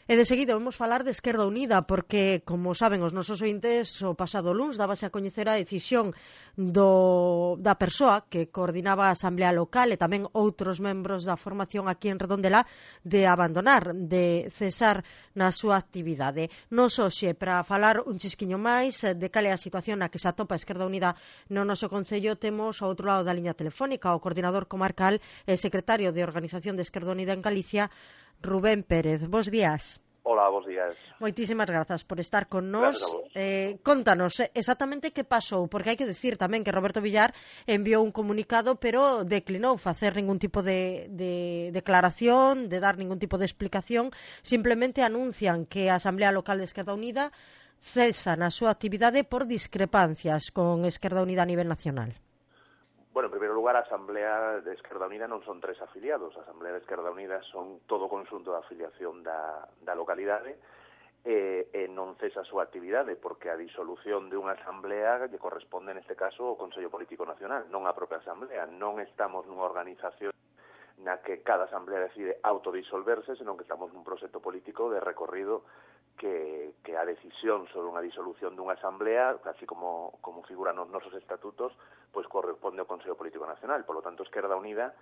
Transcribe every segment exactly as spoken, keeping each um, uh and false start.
E de seguida vamos falar de Esquerda Unida, porque, como saben os nosos ointes, o pasado luns dábase a coñecer a decisión do, da persoa que coordinaba a Asamblea Local e tamén outros membros da formación aquí en Redondela de abandonar, de cesar na súa actividade. Nos hoxe, para falar un chisquiño máis de cal é a situación na que se atopa a Esquerda Unida no noso Concello, temos ao outro lado da liña telefónica o coordinador comarcal e secretario de Organización de Esquerda Unida en Galicia, Rubén Pérez. Bos días. Hola, bos días. Moitísimas grazas por estar con nós. Eh, contanos exactamente que pasou, porque hai que decir tamén que Roberto Villar enviou un comunicado, pero declinou facer ningún tipo de, de declaración, de dar ningún tipo de explicación. Simplemente anuncian que a Asamblea Local de Esquerda Unida cesa na súa actividade por discrepancias con Esquerda Unida a nivel nacional. Bueno, en primeiro lugar, a Asamblea de Esquerda Unida non son tres afiliados. A Asamblea de Esquerda Unida son todo o conxunto de afiliación da, da localidade e, e non cesa a súa actividade porque a disolución de unha asamblea lle corresponde, neste caso, ao Consello Político Nacional, non a propia asamblea. Non estamos nunha organización na que cada asamblea decide autodisolverse, senón que estamos nun proxecto político de recorrido que, que a decisión sobre unha disolución dunha asamblea, así como, como figura nos nosos estatutos, pois corresponde ao Consello Político Nacional. Por lo tanto, Esquerda Unida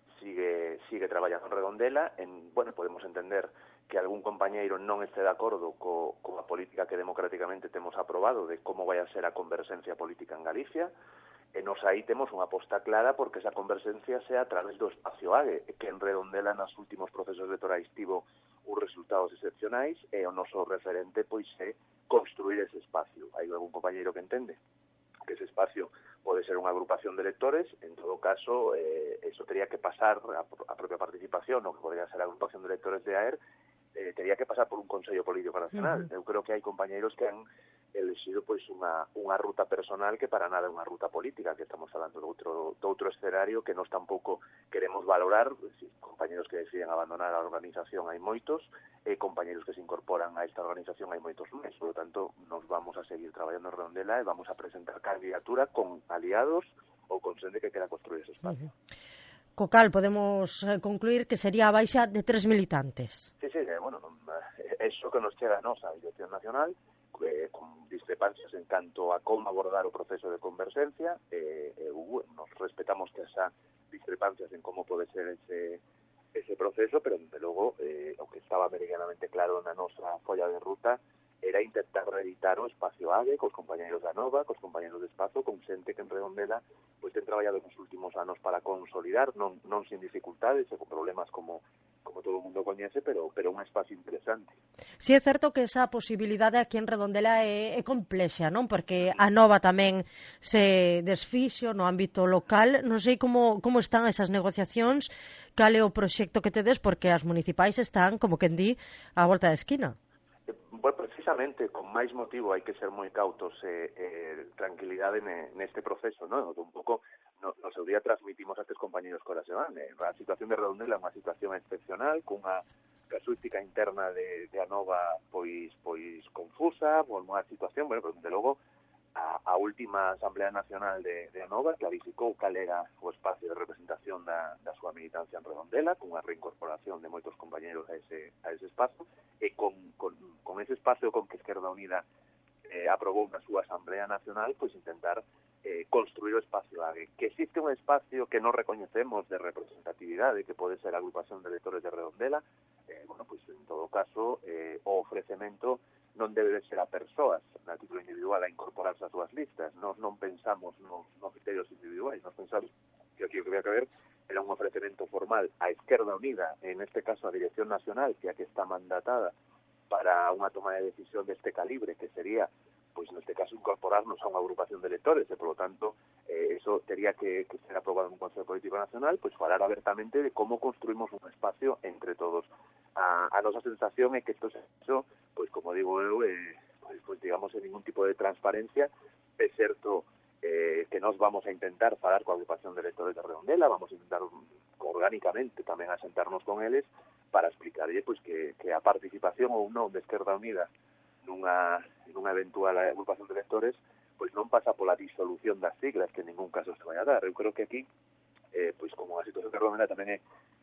sigue sigue traballando en Redondela. En, bueno, podemos entender que algún compañeiro non este de acordo co, coa política que democráticamente temos aprobado de como vai a ser a converxencia política en Galicia, e nos aí temos unha aposta clara porque esa converxencia sea a través do espacio A G E, que en Redondela nos últimos procesos electorais tivo uns resultados excepcionais e o noso referente pois é construir ese espacio. Hai algún compañeiro que entende que ese espacio pode ser unha agrupación de electores, en todo caso, eh, eso teria que pasar a, a propia participación, o que podría ser a agrupación de electores de A E R, eh, teria que pasar por un Consello Político Nacional. Uh-huh. Eu creo que hai compañeiros que han elexido pois unha, unha ruta personal que para nada é unha ruta política, que estamos falando de outro, de outro escenario que nós tampouco queremos valorar. Si, compañeros que deciden abandonar a organización hai moitos, e compañeros que se incorporan a esta organización hai moitos máis. Por lo tanto, nos vamos a seguir traballando en Redondela e vamos a presentar candidatura con aliados ou con xente que quera construir ese espacio. Uh-huh. Co cal podemos concluir que sería a baixa de tres militantes. Sí, sí, eh, bueno, eso que nos chega a nos a Dirección Nacional, eh, con discrepancias en canto a como abordar o proceso de converxencia, eh, eh, nos respetamos que esa discrepancias en como pode ser ese, ese proceso, pero desde logo eh, o que estaba meridianamente claro na nosa folla de ruta era intentar reeditar o espacio A G E cos compañeros da Nova, cos compañeros de Espazo, con xente que en Redondela pois ten traballado nos últimos anos para consolidar, non, non sin dificultades e con problemas como como todo o mundo coñece, pero pero un espacio interesante. Si é certo que esa posibilidade aquí en Redondela é, é complexa, non? Porque a Nova tamén se desfixo no ámbito local. Non sei como, como están esas negociacións, cal é o proxecto que tedes, porque as municipais están, como quen di, á volta da esquina. Bueno, precisamente, con máis motivo hai que ser moi cautos e eh, eh, tranquilidade ne, neste proceso, non? Un pouco, no, no seu día transmitimos a estes compañeros que ahora se van. Eh, a situación de Redondela é unha situación excepcional, cunha casuística interna de, de Anova pois pois confusa, por unha situación, bueno, pero desde logo a, a última Asamblea Nacional de, de Anova clarificou cal era o espacio de representación da, da súa militancia en Redondela, cunha reincorporación de moitos compañeros a ese, a ese espazo, e con, con, con ese espacio con que Esquerda Unida eh, aprobou na súa Asamblea Nacional, pois intentar eh, construir o espacio A G E. Que existe un espacio que non recoñecemos de representatividade, que pode ser a agrupación de electores de Redondela, eh, bueno, pois en todo caso, eh, o ofrecemento non debe de ser a persoas na título individual a incorporarse ás súas listas. Nós non pensamos nos, nos criterios individuais, nós pensamos que aquí o que vai a caber era un ofrecemento formal a Esquerda Unida, en este caso a Dirección Nacional, que a que está mandatada para unha toma de decisión deste calibre, que sería, pois neste caso, incorporarnos a unha agrupación de electores, e, por lo tanto, eh, eso tería que, que ser aprobado en un Consello Político Nacional, pois falar abertamente de como construimos un espacio entre todos. A, a nosa sensación é que isto se hecho, pois como digo eu, eh, pois, pois digamos, en ningún tipo de transparencia. É certo eh, que nós vamos a intentar falar coa agrupación de electores de Redondela, vamos a intentar orgánicamente tamén a sentarnos con eles para explicarlle pois que, que a participación ou non de Esquerda Unida nunha, nunha eventual agrupación de electores pois non pasa pola disolución das siglas, que en ningún caso se vai a dar. Eu creo que aquí, eh, pois como a situación de Redondela tamén é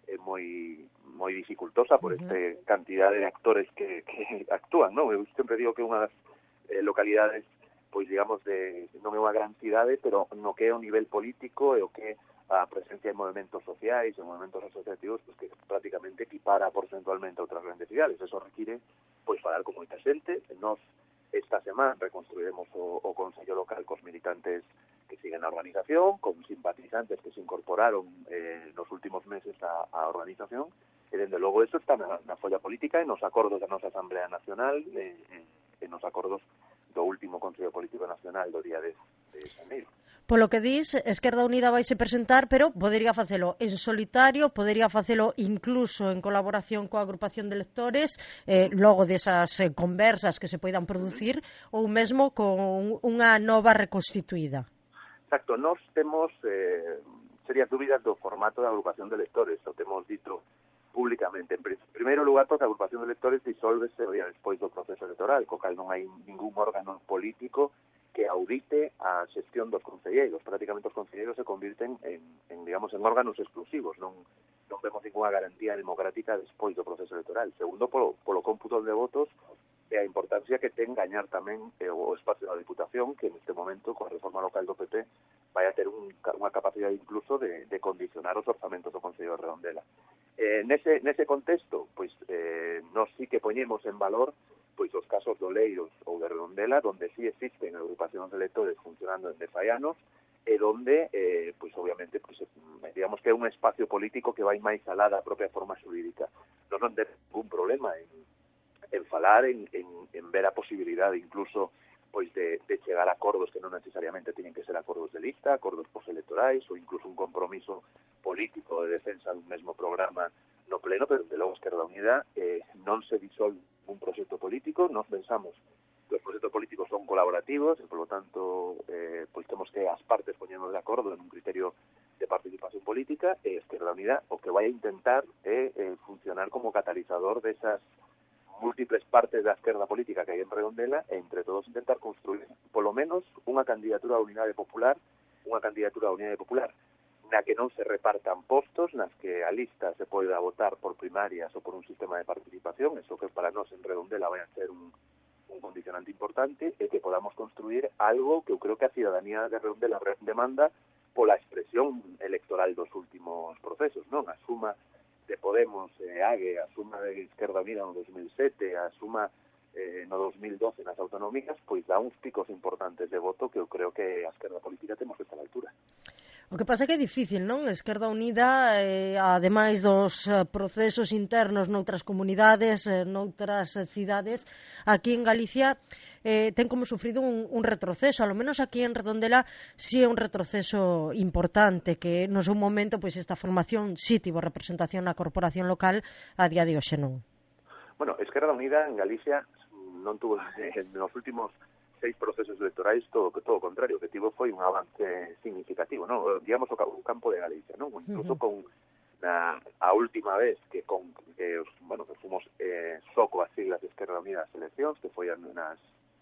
é moi moi dificultosa por esta cantidad de actores que, que actúan, non? Eu sempre digo que unha das eh, localidades, pois digamos, de non é unha gran cidade, pero no que é o nivel político e o que a presencia de movimentos sociais, de movimentos asociativos, pues, que prácticamente equipara porcentualmente a outras grandes cidades. Eso require, pois, falar con moita xente. Nos, esta semana, reconstruiremos o, o Consello Local cos militantes que siguen a organización, con simpatizantes que se incorporaron eh, nos últimos meses a, a organización, e, dende logo, eso está na, na folla política e nos acordos da nosa Asamblea Nacional e, e nos acordos do último Consello Político Nacional do día de, de xaneiro. Polo que dis, Esquerda Unida vaise presentar, pero podería facelo en solitario, podería facelo incluso en colaboración coa agrupación de electores, eh, logo desas eh, conversas que se poidan producir, ou mesmo con unha nova reconstituída. Exacto, nós temos eh, serias dúbidas do formato da agrupación de electores, o temos dito públicamente. En primeiro lugar, porque a agrupación de electores disólvese o día despois do proceso electoral, co cal non hai ningún órgano político que audite a xestión dos concelleiros. Prácticamente os concelleiros se convirten en, en digamos, en órganos exclusivos. Non, non vemos ninguna garantía democrática despois do proceso electoral. Segundo, polo, polo cómputo de votos e a importancia que ten gañar tamén eh, o espacio da Diputación, que neste momento, coa reforma local do P P, vai a ter un, unha capacidade incluso de, de condicionar os orzamentos do Concello de Redondela. Eh, nese, nese contexto, pois, eh, nós sí que poñemos en valor pois os casos do Oleiros ou de Redondela, donde sí existen agrupacións de electores funcionando en fai anos, e donde, eh, pois obviamente, pois, digamos que é un espacio político que vai máis alá da propia forma xurídica. Non non ten ningún problema en, en falar, en, en, en ver a posibilidade incluso pois de, de chegar a acordos que non necesariamente teñen que ser acordos de lista, acordos postelectorais ou incluso un compromiso político de defensa dun mesmo programa no pleno, pero de logo Esquerda Unida eh, non se disolve un proxecto político. Nos pensamos que os proxectos políticos son colaborativos e, polo tanto, eh, pois temos que as partes poñernos de acordo en un criterio de participación política, e Esquerda Unida o que vai a intentar é eh, funcionar como catalizador desas múltiples partes da esquerda política que hai en Redondela, e entre todos intentar construir polo menos unha candidatura a unidade popular, unha candidatura a unidade popular na que non se repartan postos, nas que a lista se poida votar por primarias ou por un sistema de participación, eso que para nós en Redondela vai a ser un, un condicionante importante, e que podamos construir algo que eu creo que a ciudadanía de Redondela demanda pola expresión electoral dos últimos procesos, non? A suma de Podemos e eh, Ague, a suma de Esquerda Unida no dos mil sete, a suma eh, no dos mil doce nas autonómicas, pois dá uns picos importantes de voto que eu creo que a esquerda política temos que estar á altura. O que pasa é que é difícil, non? Esquerda Unida, eh, ademais dos eh, procesos internos noutras comunidades, eh, noutras eh, cidades, aquí en Galicia eh, ten como sufrido un, un retroceso, alo menos aquí en Redondela sí é un retroceso importante, que no seu momento pois esta formación sí tivo representación na corporación local, a día de hoxe non. Bueno, Esquerda Unida en Galicia non tuvo, eh, nos últimos seis procesos electorais, todo todo o contrario, o que tivo foi un avance significativo, non? Digamos o, o campo de Galicia, non? Incluso uh -huh. con na, a última vez que con que bueno, que fomos eh, só coas siglas de Esquerda Unida as eleccións, que foi nas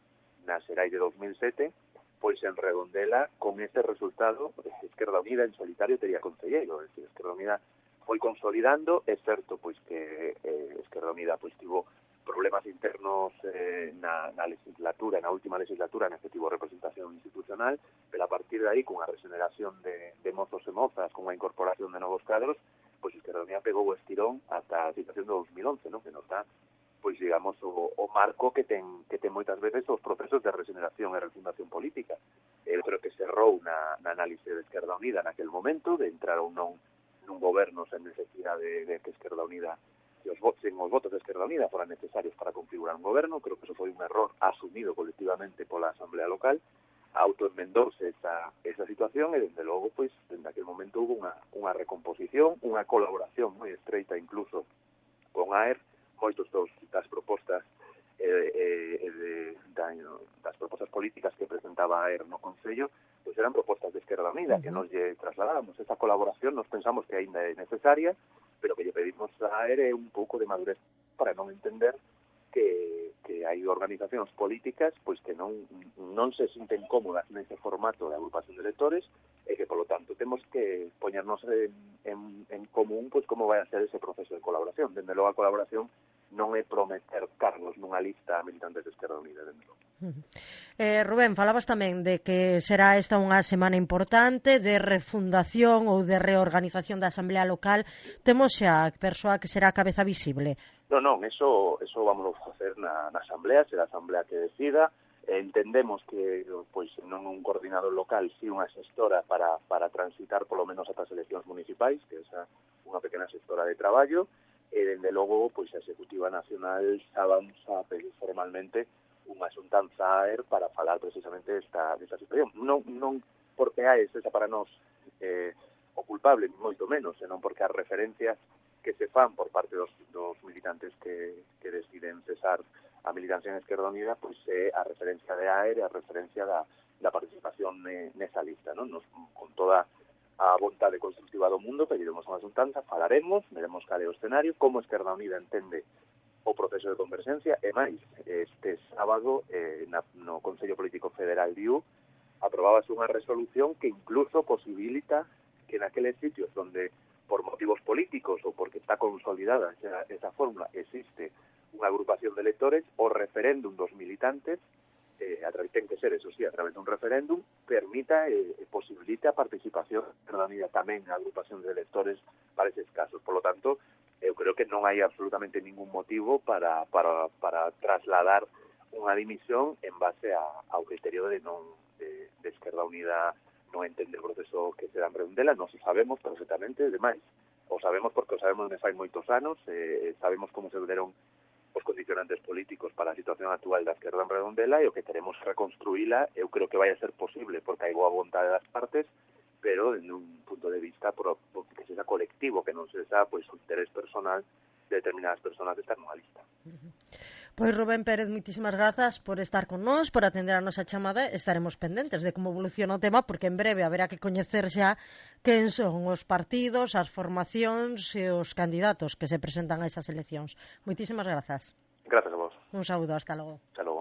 nas xerais de dos mil sete, pois en Redondela, con este resultado, Esquerda Unida en solitario tería concelleiro, é dicir, Esquerda Unida foi consolidando. É certo pois que eh, Esquerda Unida pois tivo problemas internos eh, na, na legislatura, na última legislatura, neste tivo representación institucional, pero a partir de aí, con a regeneración de, de mozos e mozas, con a incorporación de novos cadros, pois Esquerda Unida pegou o estirón ata a situación de dos mil once, non? Que nos dá, pois digamos, o, o marco que ten que ten moitas veces os procesos de regeneración e refundación política. Eu creo que cerrou na, na análise de Esquerda Unida naquel momento, de entrar ou non nun goberno sen necesidade de, de que Esquerda Unida que os votos, os votos de Esquerda Unida foran necesarios para configurar un goberno. Creo que eso foi un error asumido colectivamente pola Asamblea Local, autoenmendorse esa, esa situación, e dende logo, pois, dende aquel momento hubo unha, unha recomposición, unha colaboración moi estreita incluso con A E R. Moitos dos, das propostas eh, eh, de, da, das propostas políticas que presentaba A E R no Concello, pois eran propostas de Esquerda Unida, uh -huh. que nos lle trasladábamos. Esa colaboración nos pensamos que aínda é necesaria, pero que lle pedimos a E R un pouco de madurez para non entender que, que hai organizacións políticas pois que non non se sinten cómodas nese formato de agrupación de electores e que, polo tanto, temos que poñernos en, en, en común pois como vai a ser ese proceso de colaboración. Dende logo, a colaboración non é prometer cargos nunha lista a militantes de Esquerda Unida, dende logo. Eh, Rubén, falabas tamén de que será esta unha semana importante de refundación ou de reorganización da Asamblea Local. Temos xa a persoa que será a cabeza visible? Non, non, eso, eso vamos a facer na, na Asamblea, será a Asamblea que decida. Eh, entendemos que pois non un coordinador local, si unha xestora para, para transitar polo menos ata as eleccións municipais, que é esa, unha pequena xestora de traballo, e dende logo pois a Executiva Nacional xa vamos a pedir formalmente unha xuntanza a ER para falar precisamente desta, desta situación. Non, non porque a esa para nós eh, o culpable, ni moito menos, senón porque as referencias que se fan por parte dos, dos militantes que, que deciden cesar a militancia en Esquerda Unida, pois é a referencia de A E R e a referencia da, da participación ne, nesa lista, non? Nos, con toda a vontade constructiva do mundo, pediremos unha xuntanza, falaremos, veremos cal é o escenario, como Esquerda Unida entende o proceso de converxencia, e máis, este sábado eh, na, no Consello Político Federal de U aprobábase unha resolución que incluso posibilita que naqueles sitios donde por motivos políticos ou porque está consolidada esa, esa fórmula existe unha agrupación de electores, o referéndum dos militantes, eh, a través, ten que ser, eso sí, a través dun referéndum, permita e eh, posibilite a participación ciudadana tamén a agrupación de electores para eses casos. Por lo tanto, eu creo que non hai absolutamente ningún motivo para, para, para trasladar unha dimisión en base a, ao criterio de non de, de Esquerda Unida non entende o proceso que se dá en Redondela. Nos o sabemos perfectamente, demais. O sabemos porque o sabemos desde hai moitos anos, eh, sabemos como se deron os condicionantes políticos para a situación actual da Esquerda en Redondela, e o que queremos reconstruíla, eu creo que vai a ser posible porque hai boa vontade das partes, pero en un punto de vista por, por que sexa colectivo, que non sexa pois o interés personal de determinadas persoas que están nunha lista. Pois Rubén Pérez, moitísimas grazas por estar con nós, por atender a nosa chamada. Estaremos pendentes de como evoluciona o tema, porque en breve haberá que coñecer xa quen son os partidos, as formacións e os candidatos que se presentan a esas eleccións. Moitísimas grazas. Grazas a vos. Un saúdo, hasta logo. Hasta logo.